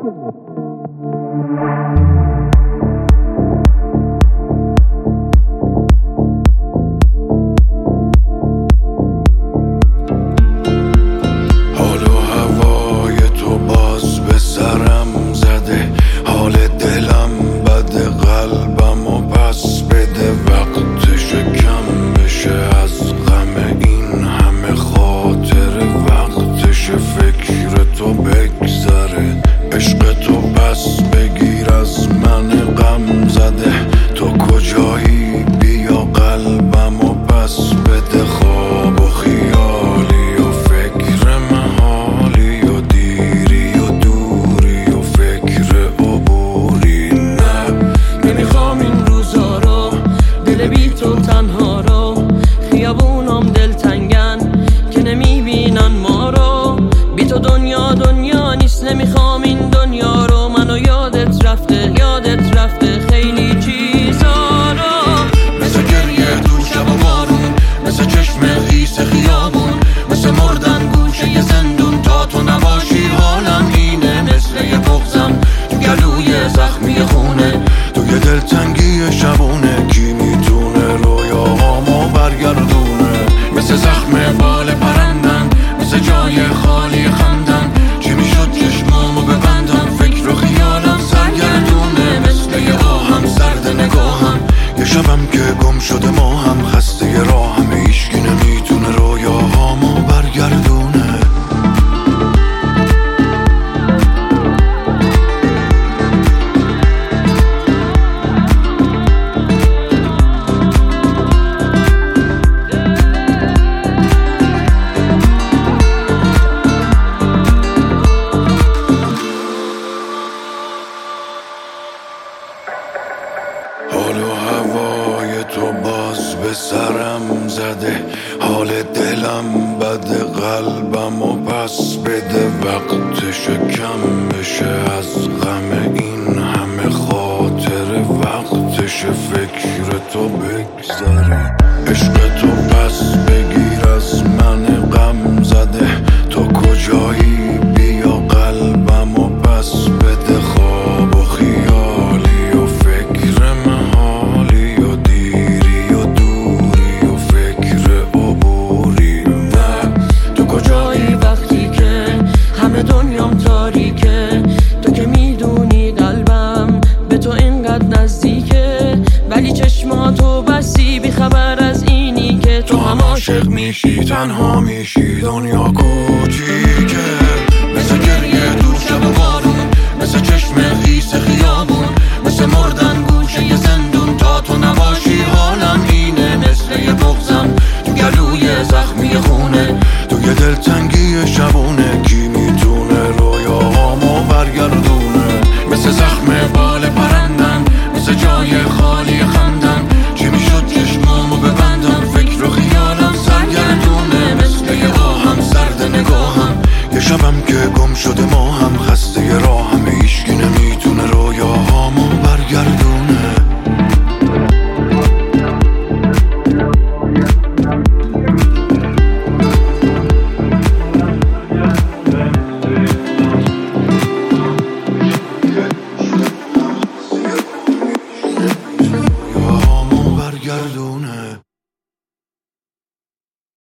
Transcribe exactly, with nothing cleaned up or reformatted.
حال و هوای تو باز به سرم زده، حال دلم بده، قلبم و پس بده. وقتش کم بشه از غم این همه خاطره، وقتش فکر تو بگذره. عشق تو پس بگیر از من غم زده، تو کجایی بیا قلبم و پس بده. خواب و خیالی و فکر محالی و دیری و دوری و فکر عبوری. نه تو کجایی وقتی که همه دنیام تاریکه، تو که میدونی قلبم به تو اینقدر نزدیکه، ولی چشماتو بسی بی خبر از اینی که تو هم عاشق میشی تنها میشی دنیا کوچیکه. مثل گریه دور شب و بارون، مثل چشم خیس خیابون، مثل مردن گوشه ی زندون. تا تو نباشی حالم اینه، مثل یه بغضم تو گلوی زخمی خونه، تو یه دلتنگی شبونه. کی میتونه رویاهامو برگردونه؟ مثل زخم بال پرندن، مثل جای خالی خندن. چی میشد چشمامو ببندم، فکر و خیالم سرگردونه. مثل یه آهم سرد نگاهم، یه شبم که گم شده ما هم خسته راهم.